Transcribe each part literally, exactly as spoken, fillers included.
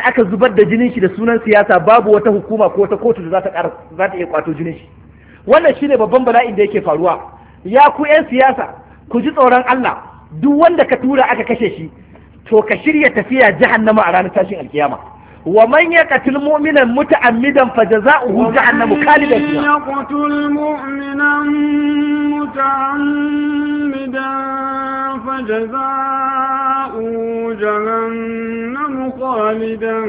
wanda aka zubar da jinin shi da sunan siyasa babu wata hukuma ko wata kotu da za ta za ta iya kwato jinin shi. Wannan shine babban bala'in da yake faruwa. Ya ku 'yan siyasa, ku ji tsoron Allah, duk wanda ka tura aka kashe shi to ka shirya tafiya jahannama a ranar tashin alkiyama. wa man yaqtul mu'mina muta'ammidan fajaza'uhu jahannamu khalidan fiha yaqtul mu'mina muta'ammidan fajaza'uhu jahannamu khalidan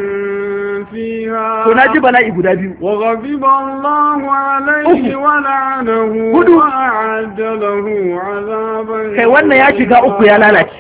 fiha. to naji bala'i guda biyu. wa ghadiba Allahu alayhi wa la'anahu wa a'adda lahu 'adaban. kai wannan ya shiga uku ya lalace.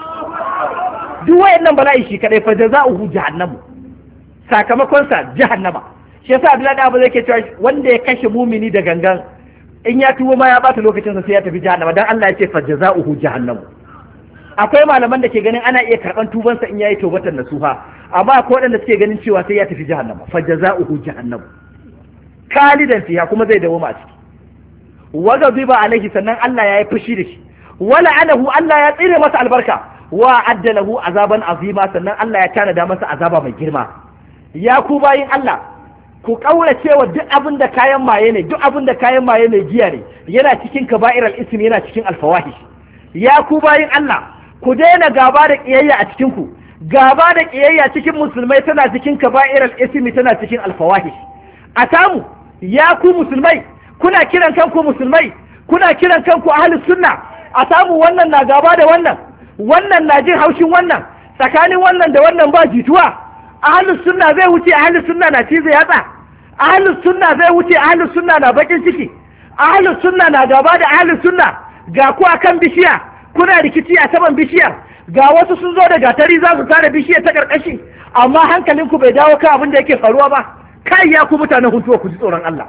duk wayannan bala'i shi kadai fa jaza'uhu jahannamu, sakamakon sa jahannama. shi yasa Abdullahi da Abu zai ke cewa wanda ya kashe mumini da gangan in ya tuwo ma ya bata lokacin sa sai ya tafi jahannama, dan Allah ya ce fa jaza'uhu jahannamu. akwai malaman da ke ganin ana iya karban tuban sa in yayi tawbatan nasuha, amma akwai wadanda suke ganin cewa sai ya tafi jahannama. fa jaza'uhu jahannamu khalidan fiha, kuma zai dawo a ciki. wa ghadiba alaihi, sannan Allah ya yi fushi da shi. wala anahu, Allah ya tsire masa albarka. wa adda lahu azaban azima, sannan Allah ya tanada masa azaba mai girma. ya ku bayin Allah, ku kaurace wa duk abin da kayan maye ne, duk abin da kayan maye mai giya ne, yana cikin kaba'iral ismi, yana cikin alfawahish. ya ku bayin Allah, ku daina gaba da kiyayya a cikin ku. gaba da kiyayya cikin musulmai tana cikin kaba'iral ismi, tana cikin alfawahish. a samu, ya ku musulmai, kuna kiran kanku musulmai, kuna kiran kanku ahlus sunna, a samu wannan na gaba da wannan, wannan na jin haushin wannan, tsakanin wannan da wannan ba jituwa. ahlus sunna zai wuce ahlus sunna na cize yatsa, ahlus sunna zai wuce ahlus sunna na bakin ciki, ahlus sunna na gaba da ahlus sunna. ga ku akan bishiya kuna rikici a saman bishiyar, ga wasu sun zo da gatari za su tare bishiyar ta karkashi, amma hankalinku bai dawo kan abin da yake faruwa ba. kai ya ku mutanen huntuwa, ku ji tsoron Allah.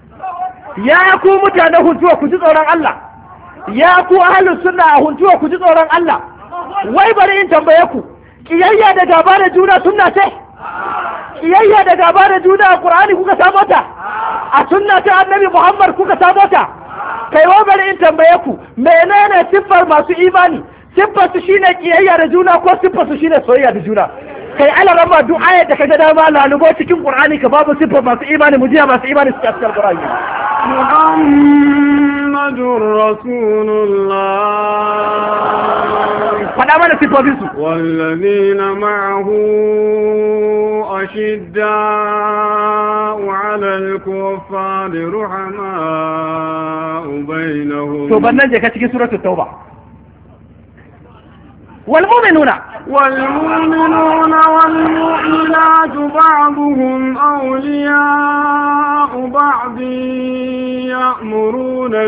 ya ku mutanen huntuwa, ku ji tsoron Allah. ya ku ahlus sunna a huntuwa, ku ji tsoron Allah. wai bari in tambaye ku, kiyayya da gaba da juna sunna ce? kiyayya da gaba da juna a Qur'ani kuka samo ta? a sunna ta Annabi Muhammad kuka samo ta? kai wai bari in tambaye ku, menene siffar masu imani? siffar su shine kiyayya da juna ko siffar su shine soyayya da juna? kai ala rama duk ayat da kaga dama lalubo cikin Qur'ani ka babu siffar masu imani, mu jiya masu imani su cikin Qur'ani. Muhammadur Rasulullah. faɗa mana siffofinsu. wallazina ma'ahu ashidda'u 'alal kuffari ruhama'u bainahum. to bannan je ka cikin suratul tauba. والمؤمنون والمؤمنون والمؤمنات بعضهم أولياء بعض يأمرون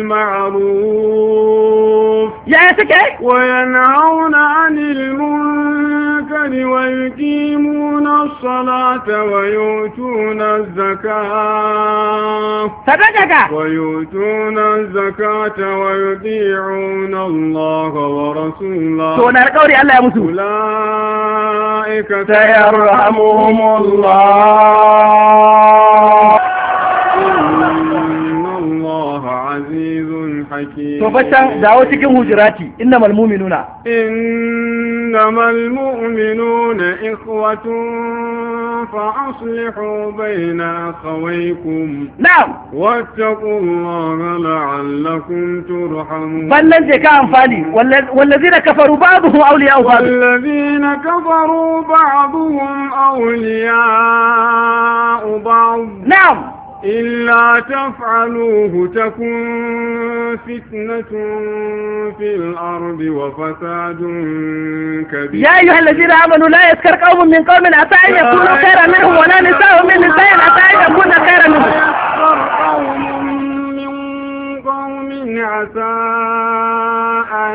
بالمعروف وينهون عن المنكر ويقيمون الصلاة ويؤتون الزكاة ويؤتون الزكاة ويطيعون الله ورسوله أولئك سيرحمهم الله إن الله عزيز حكيم. فبشر دعوتك هجراتي إنما المؤمنون إنما المؤمنون إخوة فأصلحوا بين أخويكم. نعم. واتقوا الله لعلكم ترحمون. بل ننجك أنفالي والذين كفروا بعضهم أولياء بعض. والذين كفروا بعضهم أولياء بعض. نعم. إلا تفعلوه تكن فتنة في الأرض وفساد كبير. يا أيها الذين آمنوا لا يسكر قوم من قوم عسى أن يكونوا خيرا منهم ولا نساء من نساء عسى أن يكون خيرا منهم. يسكر قوم من قوم عسى أن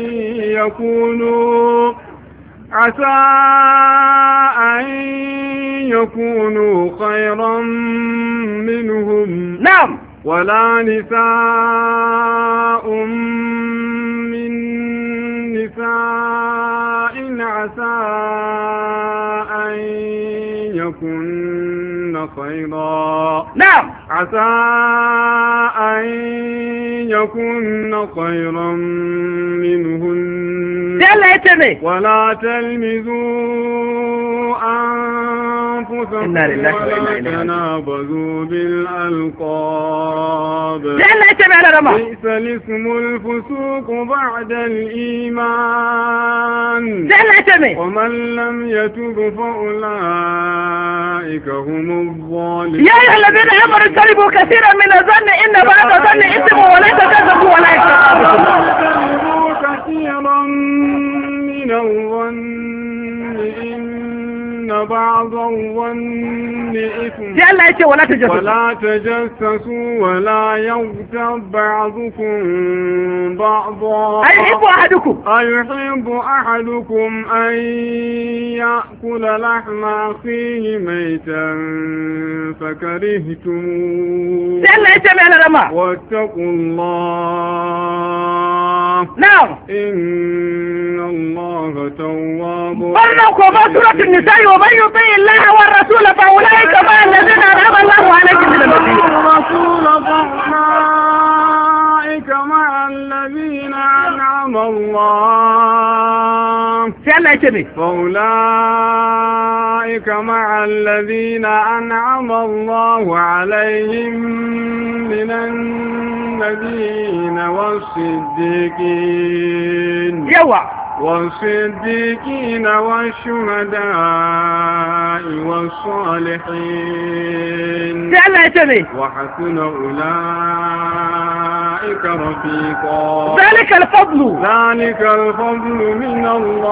يكونوا عسى أن يكونوا خيرا منهم. نعم. ولا نساء من نساء عسى أن يكن خيرا. نعم. عسى أن يكن خيرا منهن. ولا تلمزوا تنافسوا ولا تنابزوا بالألقاب بئس الاسم الفسوق بعد الإيمان ومن لم يتب فأولئك هم الظالمون يا أيها الذين آمنوا اجتنبوا كثيرا من الظن إن بعض الظن إثم ولا تكذبوا ولا اجتنبوا كثيرا من الظن إن بعض الظن إثم ولا تجسسوا ولا تجسسوا ولا يغتب بعضكم بعضا أيحب أحدكم أيحب أحدكم أن يأكل لحم أخيه ميتا فكرهتموه واتقوا الله نعم إن الله تواب رحيم. سورة النساء ومن يطيع الله والرسول فأولئك مع الذين أنعم الله عليهم من النبيين الرسول فأولئك مع الذين أنعم الله فأولئك مع الذين أنعم الله عليهم من النبيين والصديقين يوا والصديقين والشهداء والصالحين وحسن أولئك رفيقا ذلك الفضل ذلك الفضل من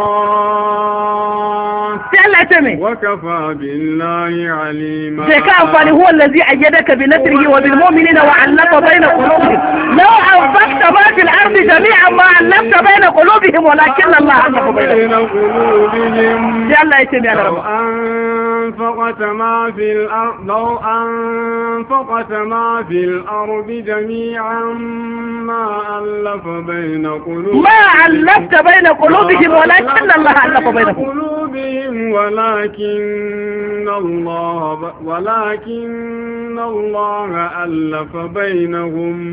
الله وكفى بالله عليما ذكاء هو الذي أيدك بنصره وبالمؤمنين وعلق بين قلوبهم لو أنفقت ما في الأرض جميعا ما علقت بين قلوبهم ولكن الله ألف بين قلوبهم لو أنفقت ما في الأرض لو أنفقت ما في الأرض جميعا ما ألف بين قلوبهم ما علقت بين قلوبهم ولكن الله ألف بين قلوبهم ولكن الله ولكن الله ألف بينهم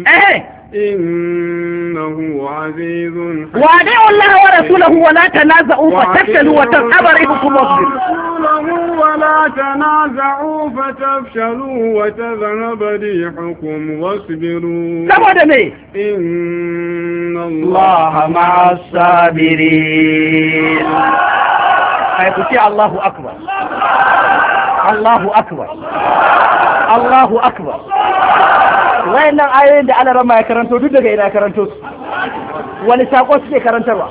إنه عزيز حكيم وأطيعوا الله ورسوله ولا تنازعوا فتفشلوا وتذهب ريحكم واصبروا ولا تنازعوا فتفشلوا وتذهب ريحكم واصبروا إن الله مع الصابرين. حيث الله أكبر الله أكبر الله أكبر. wayannan ayoyin da Allah rama ya karanto duk daga ina karanto su wani sako suke karantarwa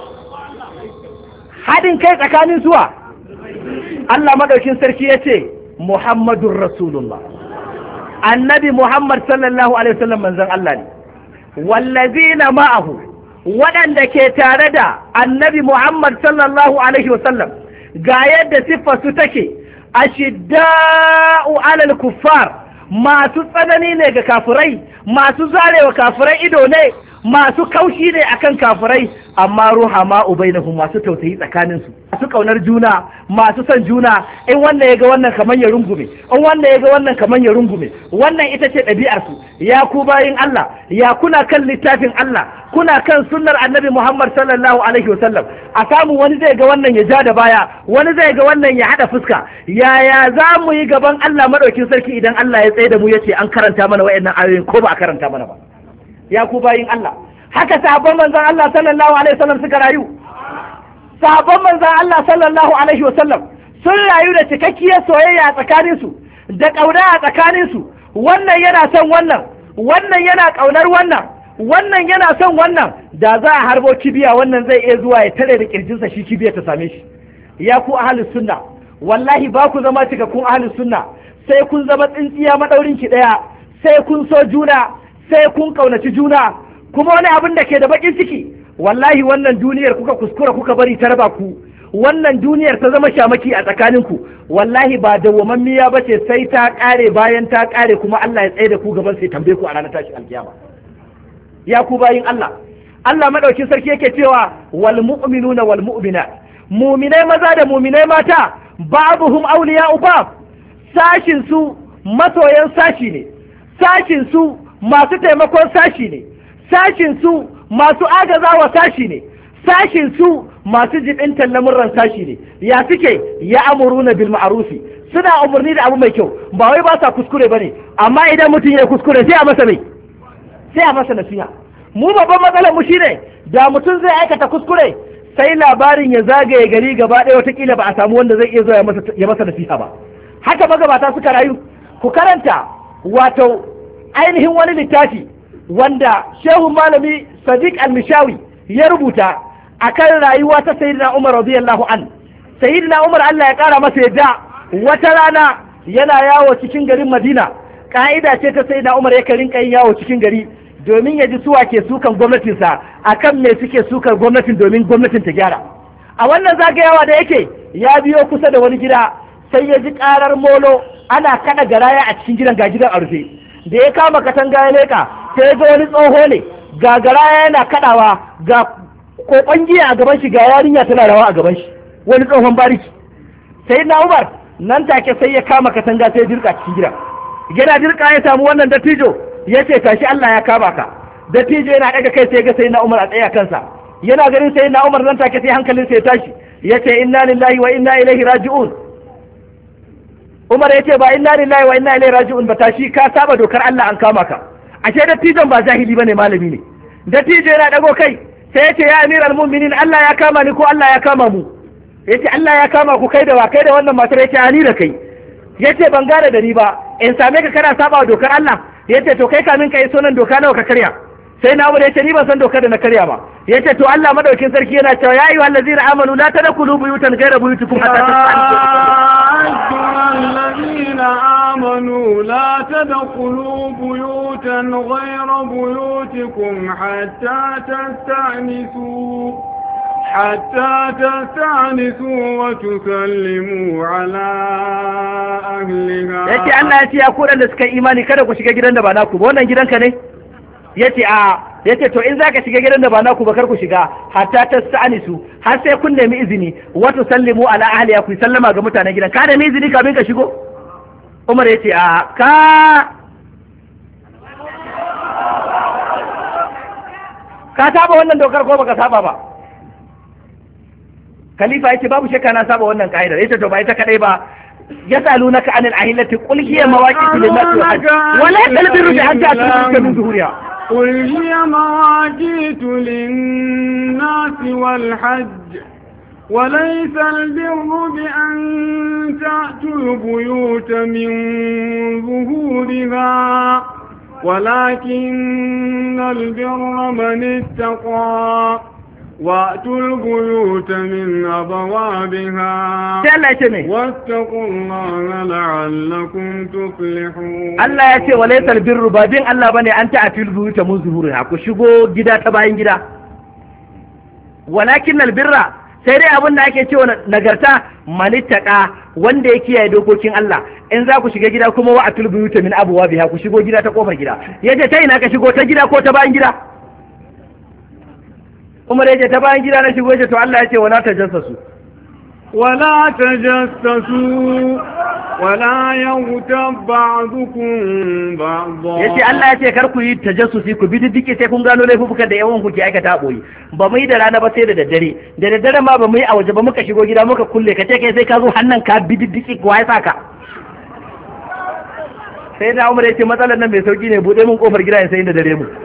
hadin kai tsakanin suwa Allah madaukin sarki yace Muhammadur Rasulullah annabi Muhammad sallallahu alaihi wasallam manzon Allah ne wallazina ma'ahu wadanda ke tare da annabi Muhammad sallallahu alaihi wasallam ga yadda siffar su take ashidda'u 'alal kuffar masu tsanani ne ga kafirai masu zarewa kafirai ido ne masu kaushi ne akan kafirai amma ruhama ubainahum masu tausayi tsakanin su masu kaunar juna masu son juna in wannan yaga wannan kaman ya rungume in wannan yaga wannan kaman ya rungume wannan ita ce ɗabi'ar su ya ku bayin Allah ya kuna kan littafin Allah kuna kan sunnar annabi Muhammad sallallahu alaihi wasallam a samu wani zai ga wannan ya ja da baya wani zai ga wannan ya hada fuska yaya za mu yi gaban Allah madaukin sarki idan Allah ya tsaye da mu yace an karanta mana wayannan ayoyin ko ba a karanta mana ba ya ku bayin Allah haka sahabban manzon Allah sallallahu alaihi wasallam suka rayu sahabban manzon Allah sallallahu alaihi wasallam sun rayu da cikakkiyar soyayya tsakanin su da kauna a tsakanin su wannan yana son wannan wannan yana kaunar wannan wannan yana son wannan da za a harbo kibiya wannan zai iya zuwa ya tare da kirjinsa shi kibiya ta same shi ya ku ahlus sunna wallahi ba ku zama cikakkun ahlus sunna sai kun zama tsintsiya madaurin ki daya sai kun so juna sai kun kaunaci juna kuma wani abin da ke da bakin ciki wallahi wannan duniyar kuka kuskura kuka bari ta raba ku wannan duniyar ta zama shamaki a tsakaninku wallahi ba dawwamammiya ba ce sai ta kare bayan ta kare kuma Allah ya tsaye da ku gaban sai tambaye ku a ranar tashi alkiyama ya ku bayin Allah Allah madaukin sarki yake cewa wal mu'minuna wal mu'minat mu'minai maza da mu'minai mata ba'dhum awliya'u ba'd sashin su masoyan sashi ne sashin su masu taimakon sashi ne sashin su masu agazawa sashi ne sashin su masu jibintan lamurran sashi ne. Ya suke ya amuruna bil ma'rufi, suna umarni da abu mai kyau, ba wai ba sa kuskure bane, amma idan mutum ya kuskure sai a masa mai sai a masa nasiha. Mu babban matsalar mu shine da mutum zai aikata kuskure sai labarin ya zagaye gari gaba ɗaya, watakila ba a samu wanda zai iya zuwa ya masa nasiha ba. Haka magabata suka rayu. Ku karanta wato ainihin wani littafi wanda shehu malami Sadiq al-Mishawi ya rubuta akan rayuwa ta Sayyidina Umar radiyallahu an. Sayyidina Umar Allah ya kara masa yadda, wata rana yana yawo cikin garin Madina. Ka'ida ce ta Sayyidina Umar yakan rinka yin yawo cikin gari domin ya ji suwa ke sukan gwamnatinsa akan me suke sukar gwamnatin domin gwamnatin ta gyara. A wannan zagayawa da yake ya biyo kusa da wani gida sai ya ji karar molo ana kada garaya a cikin gidan, ga gidan a rufe. Da ya kama katanga ya leka sai ga wani tsoho ne, ga garaya yana kadawa, ga kokon giya a gaban shi, ga yarinya tana rawa a gaban shi, wani tsohon bariki. Sai na Umar nan take sai ya kama katanga sai ya dirka cikin gidan. Yana dirka ya samu wannan dattijo ya ce tashi Allah ya kama ka. Dattijo yana daga kai sai ga sai na Umar a tsaya kansa. Yana ganin sai na Umar nan take sai hankalin sai ya tashi, ya ce inna lillahi wa inna ilaihi raji'un. Umar ya ce ba inna lillahi wa inna ilaihi raji'un ba, tashi ka saba dokar Allah an kama ka. Ashe dattijon ba jahili bane, malami ne. Dattijo yana dago kai sai ya ce ya amiral mu'minin, Allah ya kama ni ko Allah ya kama mu? Ya ce Allah ya kama ku, kai da wa? Kai da wannan matar? Ya ce ani da kai. Ya ce ban gane da ni ba, in same ka kana saba wa dokar Allah? Ya ce to kai kamin ka yi sonan doka nawa ka karya? Sai na Umar ya ce ni ban san dokar da na karya ba. Ya ce to Allah madaukin sarki yana cewa ya ayyuhal ladzina amanu la tadkhulu buyutan ghayra buyutikum hatta الذين آمنوا لا تدخلوا بيوتا غير بيوتكم حتى تستأنسوا حتى تستأنسوا وتسلموا على أهلها. yace Allah ya ce ya ku da suka imani kada ku shiga gidan da ba naku ba. Wannan gidanka ne? Yace a yace to in zaka shiga gidan da ba naku ba kar ku shiga hatta tasta'nisu, har sai kun nemi izini, wa tusallimu ala ahliha, ku sallama ga mutanen gidan. Ka nemi izini kafin ka shigo? Umar yace a ka ka saba wannan dokar ko baka saba ba? Khalifa yace babu shakka na saba wannan ka'idar. Yace to ba ita kadai ba, yasalunaka anil ahillati qul hiya mawaqitu lin-nasi wal hajj wa la talbiru bi hajji atruka min zuhuriha. قل هي مواقيت للناس والحج وليس البر بأن تأتوا البيوت من ظهورها ولكن البر من اتقى وأتوا البيوت من أبوابها واتقوا الله لعلكم تفلحون. Allah ya ce walaysa albirru, ba bin Allah bane an ta'atil buyuta mun zuhuriha, ku shigo gida ta bayan gida. Walakin albirra, sai dai abin da ake cewa nagarta, manittaka, wanda ya kiyaye dokokin Allah. In za ku shiga gida kuma wa atul buyuta min abwabiha, ku shigo gida ta kofar gida. Yace ta ina ka shigo, ta gida ko ta bayan gida? Umar yace ta bayan gida na shigo. Yace to Allah yace wala tajassasu ولا تجسسوا ولا يغتب بعضكم بعضا. yace Allah yace kar ku yi tajassusi, ku bi diddike sai kun gano laifukan da yawan ku ke aikata boye. Ba mu yi da rana ba sai da daddare, da daddare ma ba mu yi a waje ba, muka shigo gida muka kulle, ka ce kai sai ka zo hannan ka bi diddike ko ya saka. Sai na Umar yace matsalar nan mai sauki ne, bude mun kofar gida sai inda dare mu.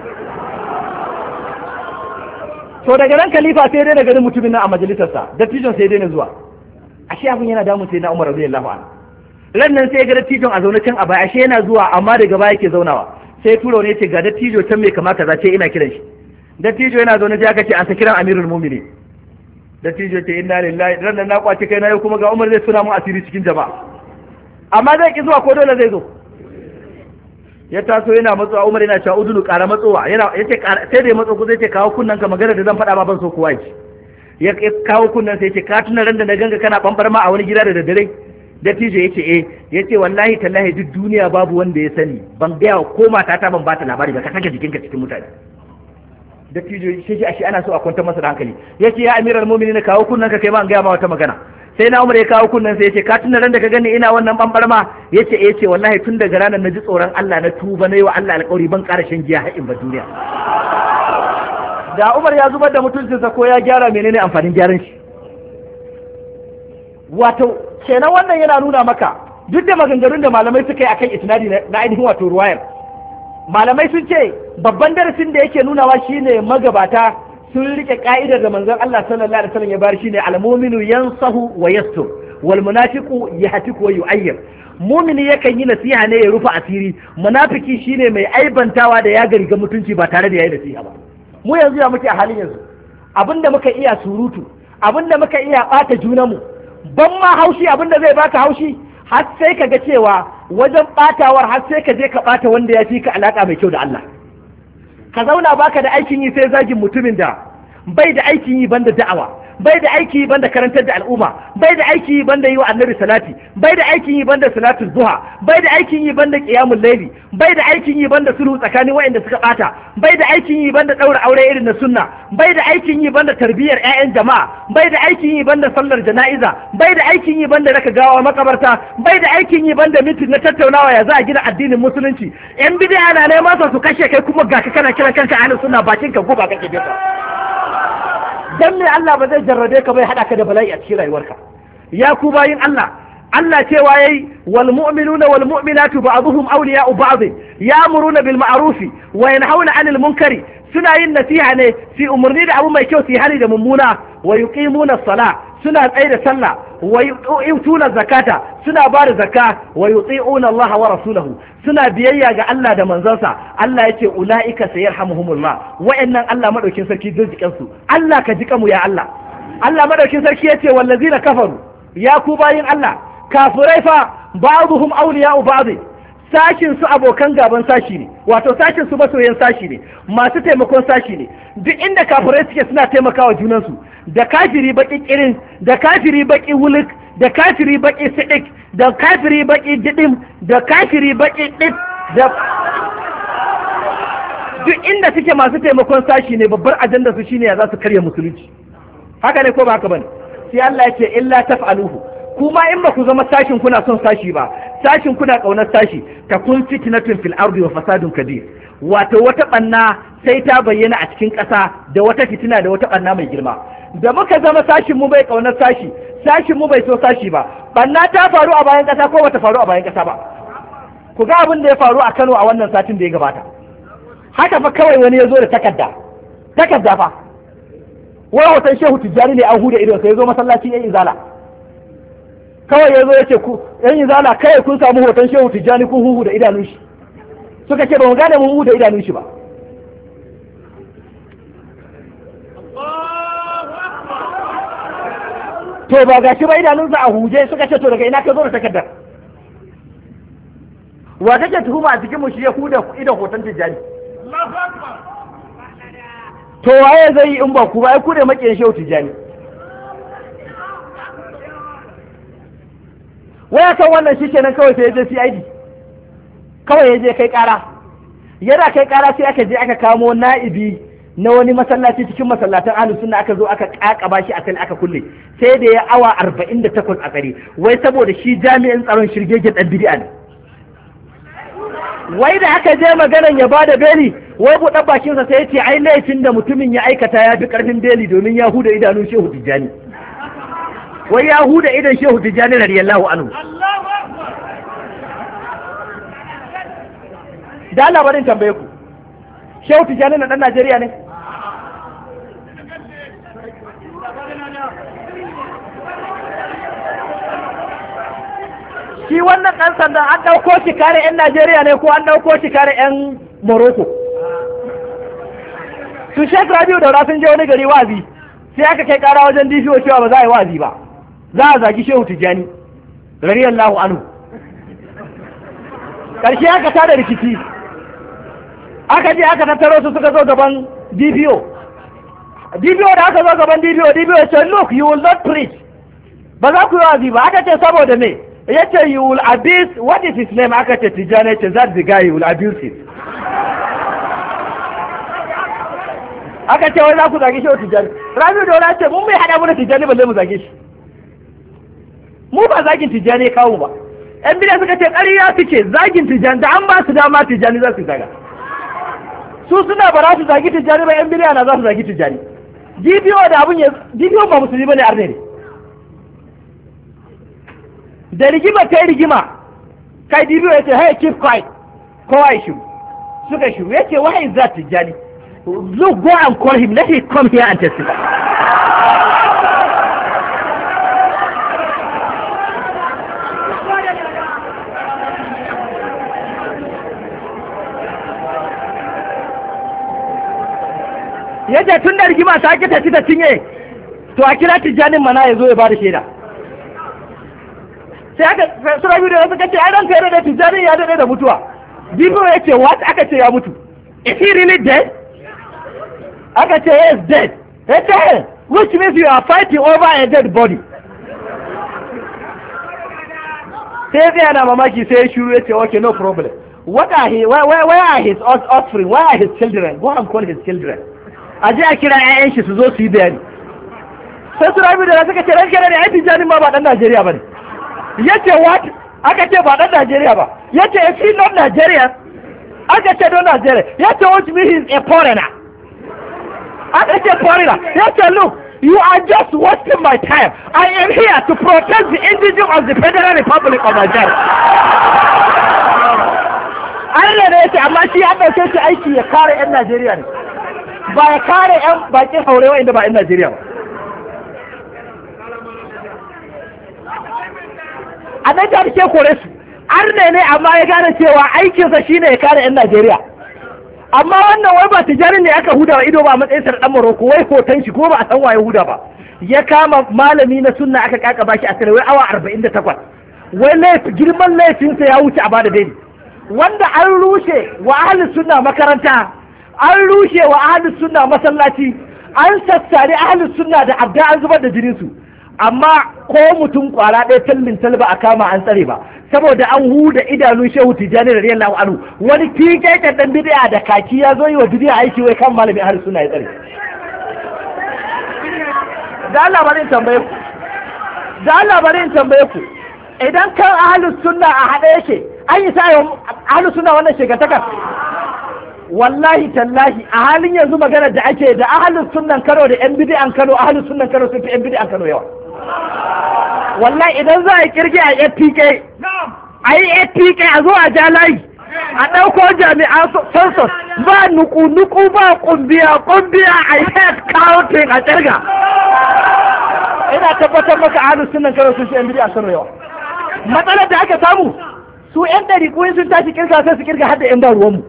To daga nan khalifa sai dai na ganin mutumin nan a majalisarsa, dattijon sai dai na zuwa. Ashe abin yana damun sai na Umar radiyallahu anhu. Ran nan sai ga dattijon a zaune can a baya, ashe yana zuwa amma daga baya yake zaunawa. Sai turo ne ce ga dattijo can mai kama kaza, ce ina kiran shi. Dattijo yana zaune sai aka ce an sa kiran Amirul Mu'minin. Dattijo ce inna lillahi, ran nan na kwace kai na yau kuma ga Umar zai suna mu asiri cikin jama'a. Amma zai ki zuwa ko dole zai zo? Ya taso yana matsowa, Umar yana cewa udunu ƙara matsowa, yana yace sai da ya matso ku zai ce kawo kunnan ka, magana da zan faɗa ma ban so kowa ji. Ya kawo kunnan sai yace ka tuna ran da na ganga kana bambar ma a wani gida da daddare? Dattijo yace eh, yace wallahi tallahi duk duniya babu wanda ya sani, ban ga ko mata ta ban bata labari ba, ka sake jikinka cikin mutane. Dattijo shi shi ana so a kwantar masa da hankali. Yace ya amiral mu'minin kawo kunnan ka kai ma an ga ma wata magana. Sai na Umar ya kawo kunnan sai yace ka tuna ran da ka gani ina wannan bambar ma? Yace eh, yace wallahi tun daga ranar na ji tsoron Allah, na tuba nayi wa Allah alƙawari ban ƙara shan giya har in ba duniya. da Umar ya zubar da mutuncinsa ko ya gyara, menene amfanin gyaran shi? Wato kenan wannan yana nuna maka duk da maganganun da malamai suka yi akan isnadi na ainihin wato ruwayar, malamai sun ce babban darasin da yake nunawa shine magabata sun rike ka'idar da manzon Allah sallallahu alaihi wasallam ya bari, shine al-mu'minu yansahu wa yastur wal munafiqu yahtiku wa yu'ayyir. Mumini yakan yi nasiha ne ya rufe asiri, munafiki shine mai aibantawa da ya gariga mutunci ba tare da yayi nasiha ba. Mu yanzu ya muke a halin yanzu, abinda muka iya surutu, abinda muka iya bata junanmu, ban ma haushi abinda zai baka haushi, har sai ka ga cewa wajen batawar har sai ka je ka bata wanda ya fi ka alaka mai kyau da Allah. Ka zauna baka da aikin yi sai zagin mutumin da bai da aikin yi banda da'awa, bai da aiki banda karantar da al'umma, bai da aiki banda yi wa annabi salati, bai da aikin yi banda salatul duha, bai da aikin yi banda qiyamul layli, bai da aikin yi banda sulhu tsakanin waɗanda suka bata, bai da aikin yi banda daura aure irin na sunna, bai da aikin yi banda tarbiyyar ƴaƴan jama'a, bai da aikin yi banda sallar jana'iza, bai da aikin yi banda raka gawa makabarta, bai da aikin yi banda mitin na tattaunawa ya za a gina addinin musulunci. Yan bid'a na neman su kashe kai kuma ga ka kana kiran kanka ahlus sunna, bakin ka goba kake bisa. Dan me Allah ba zai jarrabe ka bai hada ka da bala'i a cikin rayuwarka? Ya ku bayin Allah, Allah cewa yayi wal mu'minuna wal mu'minatu ba'dhum awliya'u ba'd ya'muruna bil ma'rufi wa yanhauna 'anil munkari, suna yin nasiha ne fi umurni da abu mai kyau su hani da mummuna, wa yuqimuna as-salah, suna tsaye da sallah, wa yu'tuna zakata, suna ba da zakka, wa yuti'una Allah wa rasulahu, suna biyayya ga Allah da manzansa. Allah yace ulaika sayarhamuhumullah, wa'annan Allah madaukin sarki zai jikan su. Allah ka jika mu ya Allah. Allah madaukin sarki yace wallazina kafaru, ya ku bayin Allah, kafirai fa ba'dhum awliya'u ba'd, sashin su abokan gaban sashi ne, wato sashin su masoyan sashi ne, masu taimakon sashi ne. Duk inda kafirai suke suna taimakawa junansu, da kafiri baki kirin, da kafiri baki wulik, da kafiri baki sidik, da kafiri baki didim, da kafiri baki dip, da duk inda suke masu taimakon sashi ne. Babbar ajandar su shine ya za su karya musulunci. Haka ne ko ba haka bane? Sai Allah ya ce illa taf'aluhu, kuma in ba ku zama sashin kuna son sashi ba, sashin kuna kaunar sashi, ta kun fitnatun fil ardi wa fasadun kabir, wato wata banna sai ta bayyana a cikin ƙasa, da wata fitina da wata banna mai girma. Da muka zama sashin mu bai kaunar sashi, sashin mu bai so sashi ba, banna ta faru a bayan ƙasa ko bata faru a bayan ƙasa ba? Ku ga abin da ya faru a Kano a wannan satin da ya gabata. Haka fa kawai wani ya zo da takarda, takarda fa wai hoton Shehu Tijjani ne an huda idon sai ya zo masallacin yan izala. Kawai ya zo ya ce ku yan izala kai kun samu hoton Shehu Tijjani kun huhu da idanun shi. Suka ce ba mu gane mun huhu da idanun shi ba. To ba gashi ba idanunsa a huje, suka ce to daga ina ka zo da takardar? Wa kake tuhuma a cikin mu shi ya huda idan hoton Tijjani? To waye zai yi in ba ku ba, ai ku da makiyan Shehu Tijjani. Waya kan wannan shi kenan kawai sai ya je C I D, kawai ya je kai kara. Yana kai kara sai aka je aka kamo na'ibi na wani masallaci cikin masallatan ahlus sunna, aka zo aka kakaba shi akan aka kulle, sai da ya awa arba'in da takwas a tsare, wai saboda shi jami'in tsaron shirgegen dan bid'a ne. Wai da aka je maganan ya bada beli, wai buɗe bakinsa sai ya ce ai laifin da mutumin ya aikata ya fi ƙarfin beli domin ya huda idanun Shehu Tijjani. Wai ya huda idan Shehu Tijjani radiyallahu anhu. Da Allah barin tambaye ku, Shehu Tijjani na ɗan Najeriya ne? Shi wannan ɗan sandan an ɗauko shi kare 'yan Najeriya ne ko an ɗauko shi kare 'yan Morocco? Su Sheikh Rabiu Daura sun je wani gari wazi, sai aka kai ƙara wajen D P O cewa ba za a yi wazi ba, za a zagi Shehu Tijjani radiyallahu anhu. Ƙarshe aka tada rikici, aka je aka tattaro su suka zo gaban D P O. D P O da aka zo gaban D P O, D P O ya ce look, you will not preach, ba za ku yi wazi ba. Aka ce saboda me? Ya ce you will abuse, what is his name? Aka ce Tijjani, ce that's the guy, you will abuse it. Aka ce wai za ku zage Shehu Tijjani. Rabiu Daura ce mun bai hada mu da Tijjani balle mu zage shi, mu ba zagin Tijjani ya kawo ba. Yan bida suka ce ƙarya suke, zagin Tijjani da an ba su dama Tijjani za su zaga. su suna ba za su zagi tijjani ba, yan biliya na za su zagi tijjani. D B O da abun ya D B O ba musulmi bane, arne ne. Da rigima ta yi rigima, kai D B O ya ce hey keep quiet, kowa ya shiru, suka shiru, ya ce why is that tijjani? Look, go and call him, let him come here and testify. Yace tun da rigima ta ki tafi ta cinye, to a kira tijjanin mana ya zo ya bada shaida. Sai aka sura biyu da wasu kace ai ranka ya da tijjanin ya dade da mutuwa. Bibo ya ce what, aka ce ya mutu. Is he really dead? Aka ce he is dead. Yace which means you are fighting over a dead body. Sai ya yana mamaki sai ya shiru ya ce okay no problem. What are he where, where, where are his offspring? Where are his children? Go and call his children. A je a kira 'ya'yan shi su zo su yi bayani. Sai su rabi da suka ce ranke ne ai tijjani ma ba dan Najeriya bane. Yace what? Aka ce ba dan Najeriya ba. Yace if he not Nigerian, aka ce don Nigeria. Yace what mean he is a foreigner. Aka ce foreigner. Yace look, you are just wasting my time. I am here to protect the indigenous of the Federal Republic of Nigeria. Allah ne yace amma shi ya dauke shi aiki ya kare 'yan Najeriya ne. Ba ya kare 'yan bakin haurewa inda ba 'yan Najeriya ba. A nan ta ke kore su, arne ne amma ya gane cewa aikinsa shi ne ya kare 'yan Najeriya. Amma wannan wai ba tijarin ne aka huda wa ido ba a matsayin sa dan Morocco, wai hoton shi ko ba a san waye huda ba. Ya kama malami na sunna aka kaka baki a tare wai awa arba'in da takwas. Wai laifi girman laifinsa ya wuce a bada daidai. Wanda an rushe wa ahli sunna makaranta, an rushe wa ahlus sunna masallaci, an sassare ahlus sunna da abda an zubar da jinin su, amma ko mutum kwara ɗaya tallin talba a kama an tsare ba, saboda an huda idanun shehu tijjani da radiyallahu anhu. Wani kike dan bid'a da kaki ya zo yi wa bid'a aiki wai kan malamin ahlus sunna ya tsare. Da Allah bari in tambaye ku da Allah bari in tambaye ku idan kan ahlus sunna a hada yake an yi sa ahlus sunna wannan shegataka. Wallahi tallahi a halin yanzu magana da ake da ahlus sunnan Kano da yan bid'an Kano, ahlus sunnan Kano sun fi yan bid'an Kano yawa. Wallahi idan za a kirge a F P K, a yi F P K a zo a ja layi, a ɗauko jami'an census ba nuku-nuku ba kumbiya-kumbiya a yi head counting a kirga. Ina tabbatar maka ahlus sunnan Kano sun fi yan bid'an Kano yawa. Matsalar da aka samu su yan ɗari kuyin sun tashi kirga sai su kirga har da yan ba ruwanmu.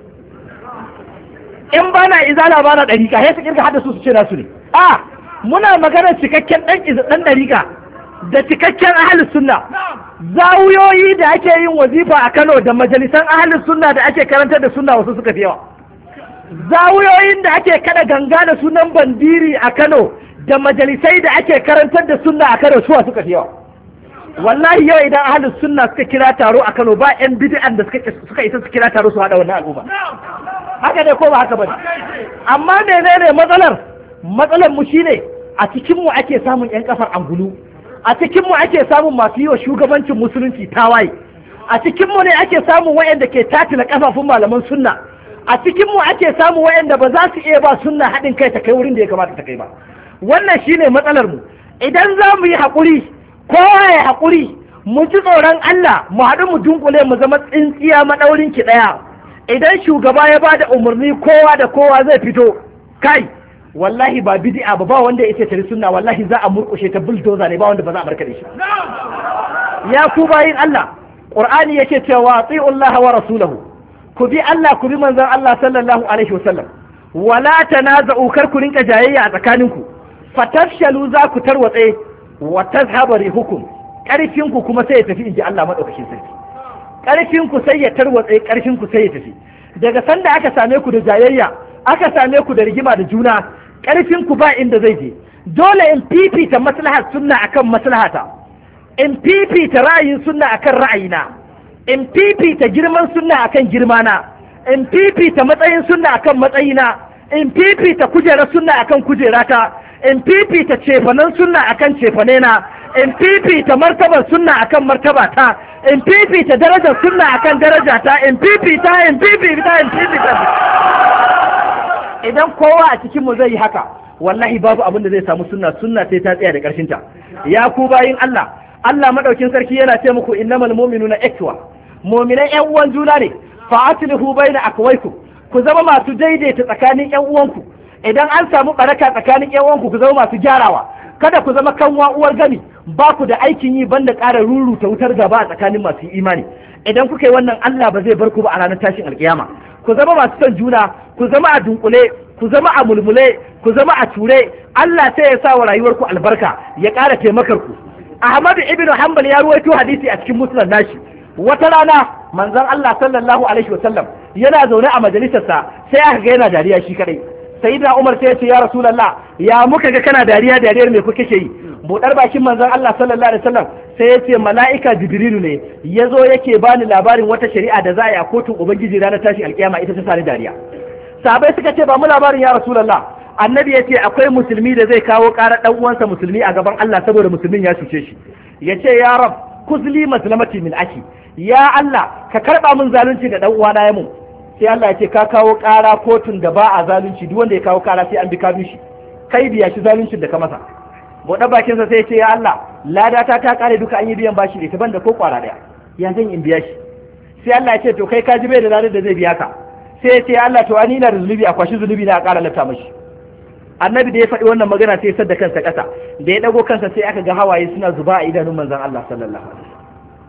In ba na izala ba na ɗariƙa, sai su kirga hada su su ce nasu ne. A muna maganar cikakken ɗan ɗan ɗariƙa da cikakken ahalus sunna. Zawuyoyi da ake yin wazifa a Kano da majalisan ahalus sunna da ake karantar da sunna wasu suka fi yawa. Zawuyoyin da ake kada ganga da sunan bandiri a Kano da majalisai da ake karantar da sunna a Kano suwa suka fi yawa. Wallahi yau idan ahalus sunna suka kira taro a Kano ba 'yan bid'an da suka isa su kira taro su haɗa wannan al'umma. Haka ne ko ba haka bane? Amma menene matsalar? Matsalar mu shine a cikin mu ake samun yan kafar angulu, a cikin mu ake samun masu yi wa shugabancin musulunci tawaye, a cikin mu ne ake samun wayanda ke tatila kafafun malaman sunna, a cikin mu ake samun wayanda ba za su iya ba sunna haɗin kai ta kai wurin da ya kamata ta kai ba. Wannan shine matsalar mu. Idan za mu yi haƙuri, kowa ya haƙuri, mu ji tsoron Allah, mu haɗu mu dunkule mu zama tsintsiya maɗaurin ki ɗaya. Idan shugaba ya bada umarni kowa da kowa zai fito, kai wallahi ba bid'a ba ba wanda yake tare sunna, wallahi za a murkushe ta bulldozer ne, ba wanda ba za a barka da shi. Ya ku bayin Allah, Qur'ani yake cewa atiullaha wa rasulahu, ku bi Allah ku bi manzon Allah sallallahu alaihi wasallam, wala tanaza'u, kar ku rinka jayayya a tsakaninku, fatafshalu, za ku tarwatse, wa tazhabu rihukum, karfin ku kuma sai ya tafi inji Allah madaukakin sarki. Ƙarfin ku sai ya tarwatse, ƙarfin ku sai ya tafi. Daga sanda aka same ku da jayayya, aka same ku da rigima da juna, ƙarfin ku ba inda zai je. Dole in fifita maslahar sunna akan maslahata, in fifita ra'ayin sunna akan ra'ayina, in fifita girman sunna akan girmana, in fifita matsayin sunna akan matsayina, in fifita kujerar sunna akan kujerata, in fifita cefanen sunna akan cefanena, in fifita martabar sunna akan martabata, in fifita darajar sunna akan darajata, in fifita in fifita in fifita idan kowa a cikin mu zai yi haka wallahi babu abin da zai samu sunna sunna sai ta tsaya da karshen ta. Ya ku bayin Allah, Allah madaukin sarki yana ce muku innamal mu'minuna ikhwa, mu'minan ƴan uwan juna ne, fa aslihu baina akwaikum, ku zama masu daidaita tsakanin ƴan uwanku. Idan an samu baraka tsakanin ƴan uwanku ku zama masu gyarawa, kada ku zama kanwa uwar gami, ba ku da aikin yi banda ƙara ruruta wutar gaba a tsakanin masu imani. Idan kuka yi wannan Allah ba zai bar ku ba a ranar tashin alkiyama. Ku zama masu son juna, ku zama a dunkule, ku zama a mulmule, ku zama a ture. Allah sai ya sa wa rayuwarku albarka, ya ƙara taimakar ku. Ahmadu ibn Hanbal ya ruwaito hadisi a cikin musnad nashi. Wata rana manzon Allah sallallahu alaihi wasallam yana zaune a majalisarsa sai aka ga yana dariya shi kadai. Sayyidina Umar sai ya ce ya Rasulullah, ya muka ga kana dariya dariyar me kuke yi? Budar bakin manzon Allah sallallahu alaihi wasallam sai ya ce mala'ika Jibrilu ne yazo yake bani labarin wata shari'a da za a yi a kotun ubangiji ranar tashin alkiyama, ita ta sani dariya. Sahabbai suka ce ba mu labarin ya Rasulullah. Annabi ya ce akwai musulmi da zai kawo ƙarar ɗan uwansa musulmi a gaban Allah saboda musulmin ya cuce shi. Ya ce ya Rab kuzli maslamati min aki, ya Allah ka karɓa min zalunci da ɗan uwana ya mun. Sai Allah ya ce ka kawo ƙara kotun da ba a zalunci, duk wanda ya kawo ƙara sai an bi ka shi, kai biya shi zaluncin da ka masa. Buɗe bakinsa sai ya ce ya Allah ladata ta ƙare duka an yi biyan bashi da ita banda ko ƙwara ɗaya, ya zan in biya shi. Sai Allah ya ce to kai ka ji bai da ladar da zai biya ka. Sai ya ce ya Allah to ani na da zunubi a kwashi zunubi na a ƙara lafta mashi. Annabi da ya faɗi wannan magana sai ya sadda kansa ƙasa, da ya ɗago kansa sai aka ga hawaye suna zuba a idanun manzon Allah sallallahu alaihi wasallam.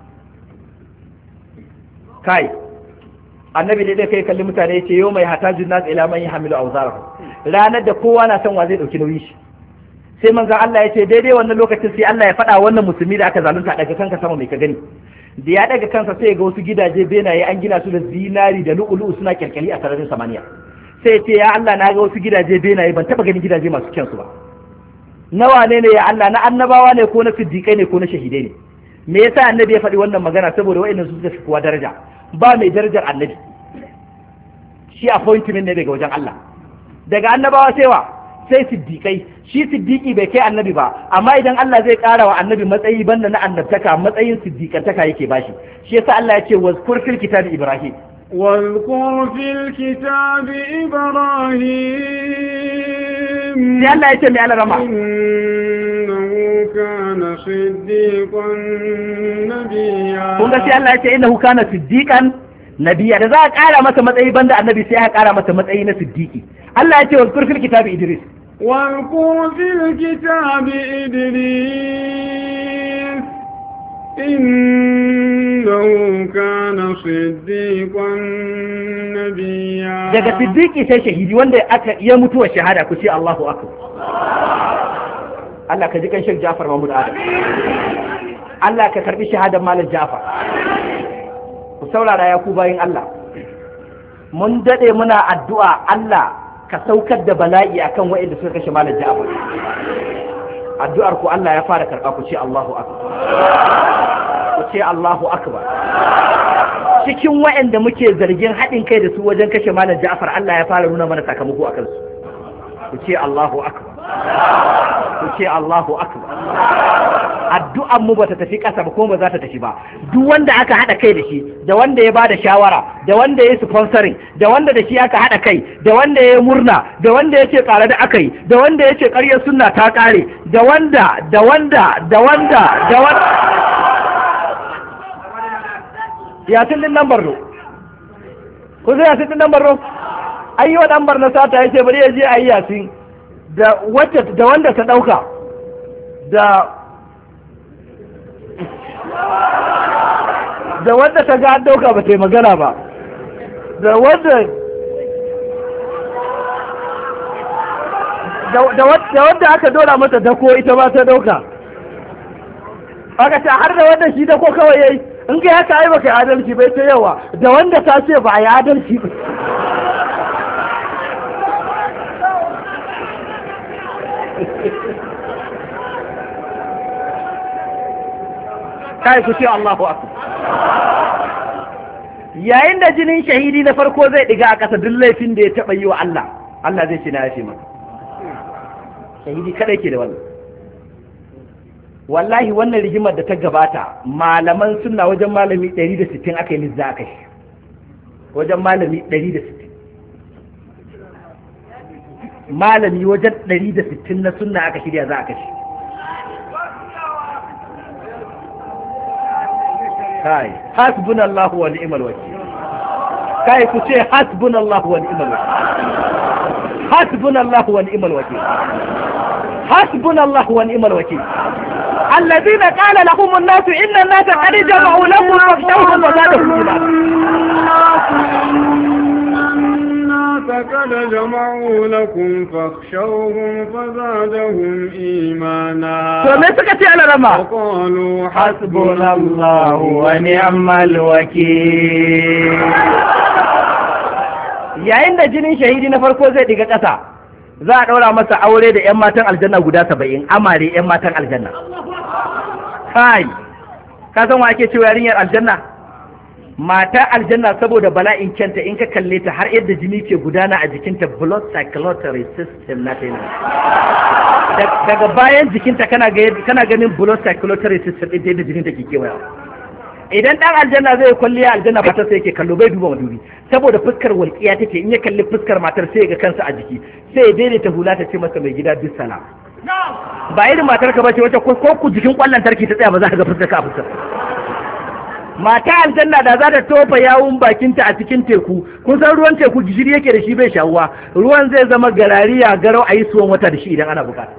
Kai annabi da kai kalli mutane ya ce yau mai hatajun nas ila man yahmilu awzarahu, ranar da kowa na son wa zai dauki nauyi shi. Sai manzon Allah ya ce daidai wannan lokacin sai Allah ya faɗa wannan musulmi da aka zalunta daga kanka sama mai ka gani. Da ya daga kansa sai ga wasu gidaje benaye an gina su da zinari da lu'ulu'u suna kyalkyali a sararin samaniya. Sai ce ya Allah na ga wasu gidaje benaye ban taba ganin gidaje masu kyansu ba. Nawa ne ne ya Allah, na annabawa ne ko na siddiƙai ne ko na shahidai ne? Me yasa annabi ya faɗi wannan magana? Saboda wa'annan su suka fi kowa daraja. Ba mai darajar annabi, shi appointment ne daga wajen Allah. Daga annabawa sai wa sai siddiƙai, shi siddiƙi bai kai annabi ba, amma idan Allah zai ƙara wa annabi matsayi banda na annabtaka, matsayin siddiƙantaka yake bashi. Shi yasa Allah ya ce wazkur fil kitabi Ibrahim, واذكر في الكتاب إبراهيم إنه كان صديقا نبيا. kun ga sai Allah ya ce innahu kana siddiqan nabiyya. Da za a ƙara masa matsayi banda annabi sai aka ƙara masa matsayi na siddiqi. Allah ya ce wazkur fil kitabi Idris, واذكر في الكتاب إدريس إنه كان صديقا نبيا. daga siddiqi sai shahidi wanda aka ya mutuwa shahada, ku ce Allahu akbar. Allah ka ji kan Sheikh Ja'far Mahmud Adam, Allah ka karbi shahadar Malam Ja'far. Ku saurara ya ku bayin Allah, mun dade muna addu'a Allah ka saukar da bala'i akan waɗanda suka kashe Malam Ja'far. Addu'ar ku Allah ya fara karɓa, ku ce Allahu akbar. Ku ce Allahu akbar. Cikin waɗanda muke zargin haɗin kai da su wajen kashe Malam Ja'far, Allah ya fara nuna mana sakamako akan su. Ku ce Allahu akbar. Ku ce Allahu akbar. Addu'an mu bata tafi ƙasa ba kuma ba za ta tafi ba. Duk wanda aka haɗa kai da shi, da wanda ya bada shawara, da wanda ya sponsoring, da wanda da shi aka haɗa kai, da wanda ya murna, da wanda ya ce ƙara da aka yi, da wanda ya ce ƙaryar sunna ta ƙare, da wanda, da wanda, da wanda, da wanda. Yasin din nan Barno. Ku zai yasin din nan Barno? Ai wa dan Barno sata yace bari ya je ayi yasin. Da wacce da wanda ta dauka. Da da wanda ta ga an dauka ba ta yi magana ba. Da wanda da wanda aka dora mata dako ita ba ta dauka. Aka ce har da wanda shi dako kawai yayi. In ga haka ai baka adalci bai ta yawa, da wanda ta ce ba ya adalci ba. Kai ku ce Allahu akbar. Yayin da jinin shahidi na farko zai diga a ƙasa duk laifin da ya taɓa yi wa Allah, Allah zai ce na yafe maka. Shahidi kadai ke da wannan. Wallahi wannan rigimar da ta gabata malaman sunna wajen malami ɗari da sittin aka yi lizza aka shi, wajen malami ɗari da sittin. malami wajen ɗari da sittin na sunna aka shirya za a kashe. kai hasbunallahu wa ni'mal wakil. kai ku ce hasbunallahu wa ni'mal wakil. hasbunallahu wa ni'mal wakil. hasbunallahu wa ni'mal wakil. الذين قال لهم الناس إن الناس قد جمعوا لكم فاخشوهم وزادهم إيمانا قد جمعوا لكم فاخشوهم فزادهم إيمانا وقالوا حسبنا الله ونعم الوكيل. yayin da jinin shahidi na farko zai diga ƙasa za a ɗaura masa aure da 'yan matan aljanna guda saba'in, amare 'yan matan aljanna. kai ka san wa ake cewa yarinyar aljanna? mata aljanna saboda bala'in kyanta in ka kalle ta har yadda jini ke gudana a jikinta, blood circulatory system na ta yana daga bayan jikinta kana ganin blood circulatory system ɗin yadda jininta ke kewaya. idan ɗan aljanna zai kwalliya aljanna matar sai yake kallo bai duba madubi saboda fuskar walƙiya take, in ya kalli fuskar matar sai ya ga kansa a jiki sai ya daidaita hula ta ce masa mai gida bisalam. ba irin matar ka bace wacce ko ku jikin kwallon tarki ta tsaya ba za ka ga fuskar ka a fuskar. mata aljanna da za ta tofa yawun bakinta a cikin teku, kun san ruwan teku gishiri yake da shi bai shawuwa, ruwan zai zama garariya garau a yi suwan wata da shi idan ana bukata.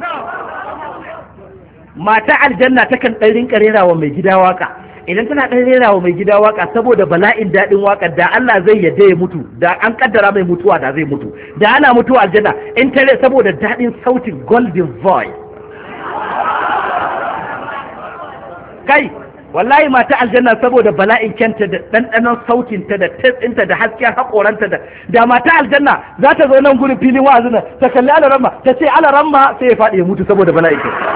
mata aljanna takan ɗan rinka rera wa mai gida waka, idan tana ɗan rera wa mai gida waka saboda bala'in daɗin waka da Allah zai yadda ya mutu, da an kaddara mai mutuwa da zai mutu, da ana mutuwa aljanna in tare saboda daɗin sautin golden voice. kai wallahi mata aljanna saboda bala'in kyanta da ɗanɗanon sautinta da tsinta da hasken haƙoranta da da mata aljanna za ta zo nan gurin filin wa'azin ta kalli alaramma ta ce alaramma sai ya faɗi ya mutu saboda bala'in kyanta.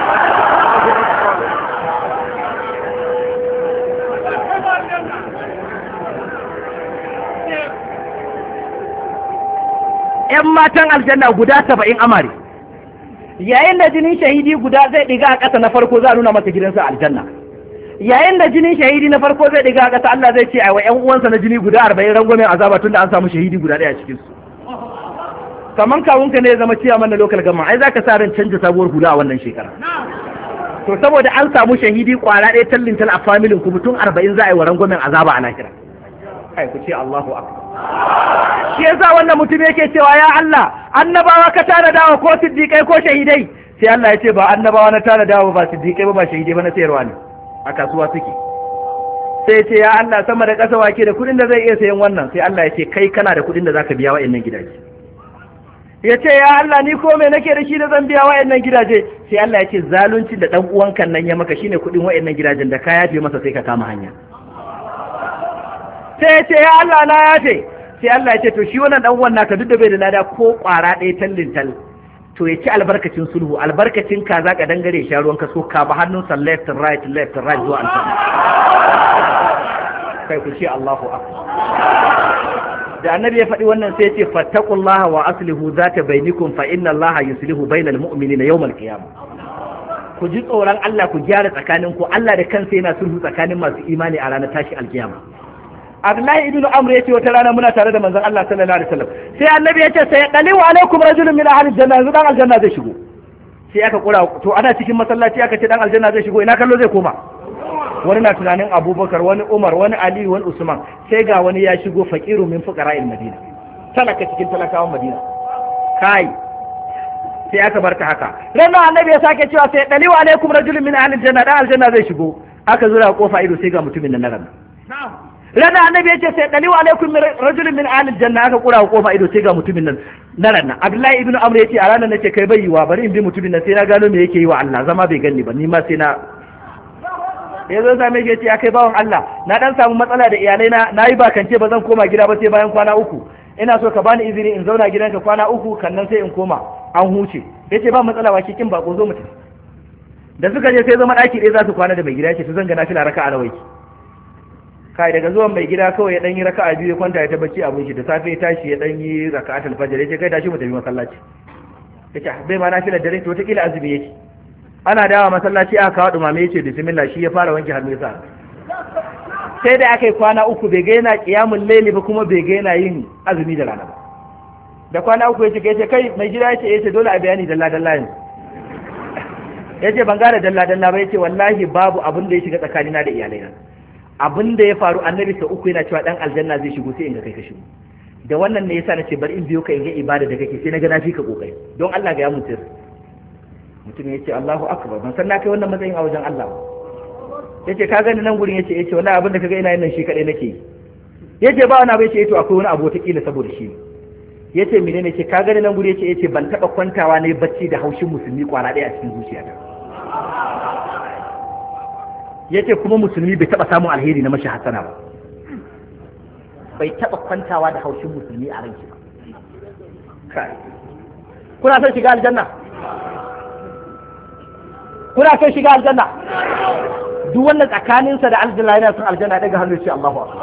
‘yan matan aljanna guda saba'in amare, yayin da jinin shahidi guda zai ɗiga a ƙasa na farko za a nuna masa gidansa aljanna, yayin da jinin shahidi na farko zai ɗiga a ƙasa Allah zai ce a wa ‘yan uwansa na jini guda arba'in rangwamen azaba tun da an samu shahidi guda ɗaya cikin su. Kaman kawunka ne ya zama ciya mana lokal gama, ai za ka sa ran canja sabuwar hula a wannan shekara. To saboda an samu shahidi ƙwara ɗaya tallin tal a familin ku mutum arba'in za a yi wa rangwamen azaba a lahira. Kai ku ce Allahu akbar. Shi yasa wannan mutum yake cewa ya Allah annabawa ka tana dawa ko siddiƙai ko shahidai, sai Allah ya ce ba annabawa na tana dawa ba siddiƙai ba ba shahidai ba na sayarwa ne a kasuwa suke. Sai ya ce ya Allah sama da ƙasa wake da kuɗin da zai iya sayan wannan, sai Allah ya ce kai kana da kuɗin da zaka biya wa'annan gidaje. Ya ce ya Allah ni ko me nake da shi da zan biya wa'annan gidaje, sai Allah ya ce zalunci da dan uwankan nan ya maka shine kuɗin wa'annan gidajen da ka yafe masa sai ka kama hanya. Sai ya ce ya Allah na yafe, sai Allah ya ce to shi wannan dan uwan naka duk da bai da lada ko kwara ɗaya tallin tal, to ya ci albarkacin sulhu, albarkacin ka za ka dangare sha ruwan ka so ka ba hannunsa left and right left and right zuwa aljanna. Kai ku ce Allahu akbar. Da annabi ya faɗi wannan sai ya ce fattaqullaha wa aslihu zata bainakum fa inna Allaha yuslihu bainal mu'minina yawmal qiyamah. Ku ji tsoron Allah ku gyara tsakaninku, Allah da kansa yana sulhu tsakanin masu imani a ranar tashi alkiyama. Abdullahi ibn Amr yace wata rana muna tare da manzon Allah sallallahu alaihi wasallam, sai annabi yace sai dali wa alaikum rajulun min ahli janna, yanzu dan aljanna zai shigo. Sai aka kura, to ana cikin masallaci aka ce dan aljanna zai shigo, ina kallo zai koma. Wani na tunanin Abubakar, wani Umar, wani Ali, wani Usman, sai ga wani ya shigo faqiru min fuqara'il Madina, talaka cikin talakawan Madina. Kai sai aka barka haka. Ranar annabi ya sake cewa sai dali wa alaikum rajulun min ahli janna, dan aljanna zai shigo. Aka zura kofa ido sai ga mutumin nan na ran. Na'am. Rana annabi yace sai daliwa alaikum rajulun min ahli janna, aka kura kofa ido sai ga mutumin nan na ranna. Abdullahi ibn Amr yace a ranar nace kai bai yiwa, bari in bi mutumin nan sai na gano me yake yi wa Allah, zama bai ganni ba ni ma sai na yazo sai mai yace akai bawon Allah na dan samu matsala da iyalai na, nayi bakance ba zan koma gida ba sai bayan kwana uku, ina so ka bani izini in zauna gidanka kwana uku kannan sai in koma, an huce. Yace ba matsala wa kikin bako zo mutum. Da suka je sai zama daki ɗaya za su kwana da mai gida, yace to zan ga nafila raka'a nawa yake. Kai daga zuwan mai gida kawai ya dan yi raka'a biyu ya kwanta ya ta bacci abin shi, da safe ya tashi ya dan yi raka'atul fajr, yace kai tashi mu tafi masallaci. Yace bai ma nafilar dare to wata kila azumi yake. Ana dawa masallaci aka kawo dumame yace bismillah, shi ya fara wanke hannu yasa. Sai da aka yi kwana uku bai ga yana qiyamul layli ba kuma bai ga yana yin azumi da rana ba. da kwana uku ya ce yace kai mai gida yace yace dole a bayani dalla dalla yanzu yace ban gane dalla dalla ba yace wallahi babu abin da ya shiga tsakanina da iyalaina abin da ya faru annabi sau uku yana cewa dan aljanna zai shigo sai in ga kai ka shigo da wannan ne yasa nace bari in biyo ka in ga ibada da kake sai na ga na fi ka kokari don Allah ga ya mutu mutum yace Allahu akbar ban san na kai wannan matsayin a wajen Allah yace ka gani nan gurin yace yace wallahi abin da kaga ina yin nan shi kadai nake yace ba wani abu yace to akwai wani abu wata kila saboda shi yace menene yace ka gani nan gurin yace yace ban taba kwantawa ne bacci da haushin musulmi kwana daya a cikin zuciyata yace kuma musulmi bai taba samun alheri na mashi hasana ba bai taba kwantawa da haushin musulmi a ranki ba kai kuna son shiga aljanna kuna son shiga aljanna duk wannan tsakaninsa da aljanna yana son aljanna daga hannu ce Allahu akbar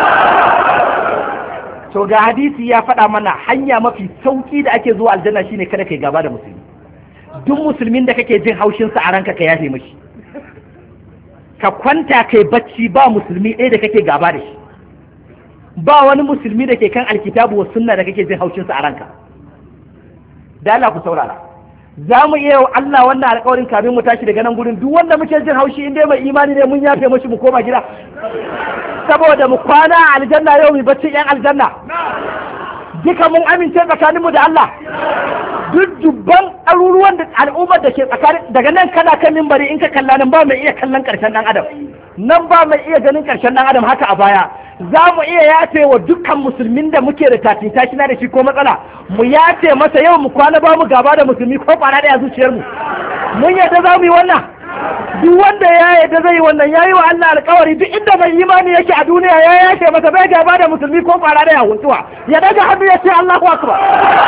to ga hadisi ya faɗa mana hanya mafi sauki da ake zuwa aljanna shine kada kai gaba da musulmi duk musulmin da kake jin haushin sa a ranka ka yafe mishi ka kwanta kai bacci ba musulmi ɗaya da kake gaba da shi ba wani musulmi da ke kan alkitabu wa sunna da kake jin haushin sa a ranka da Allah ku saurara za mu iya Allah wannan alƙawarin kamin mu tashi daga nan gurin duk wanda muke jin haushi inda mai imani ne mun yafe mashi mu koma gida saboda mu kwana a aljanna yau mu bacci yan aljanna duka mun amince tsakaninmu da Allah duk dubban ɗaruruwan da al'ummar da ke tsakanin daga nan kana kan mimbari in ka kalla nan ba mai iya kallon ƙarshen ɗan adam nan ba mai iya ganin ƙarshen ɗan adam haka a baya za mu iya yafe wa dukkan musulmin da muke da tatin tashi na da shi ko matsala mu yafe masa yau mu kwana ba mu gaba da musulmi ko kwana ɗaya zuciyarmu mun yadda za mu yi wannan duk wanda ya yadda zai yi wannan ya yi wa Allah alkawari duk inda mai imani yake a duniya ya yafe masa bai gaba da musulmi ko kwana ɗaya huntuwa ya daga hannu ya ce Allahu akbar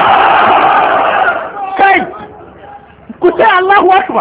kai ku ce Allahu akbar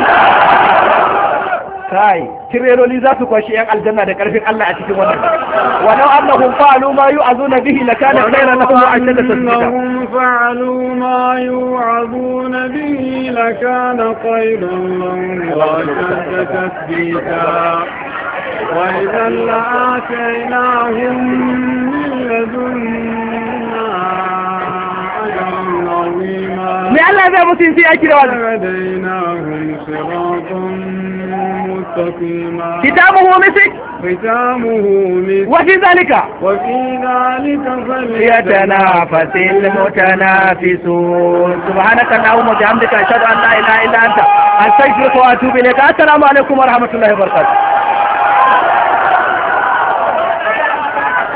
kai tireloli za su kwashi yan aljanna da karfin Allah a cikin wannan walau annahum fa'alu ma yu'azuna bihi lakana khayran lahum wa ashadda tasbita fa'alu ma yu'azuna bihi lakana khayran lahum wa ashadda tasbita wa idhan la'ataynahum min ladunna ajran 'azima me Allah zai musu sai aiki da wannan hadainahum siratan مستقيما ختامه مسك ختامه مسك وفي ذلك وفي ذلك فليتنافس المتنافسون سبحانك اللهم وبحمدك اشهد ان لا اله الا انت استغفرك واتوب اليك السلام عليكم ورحمه الله وبركاته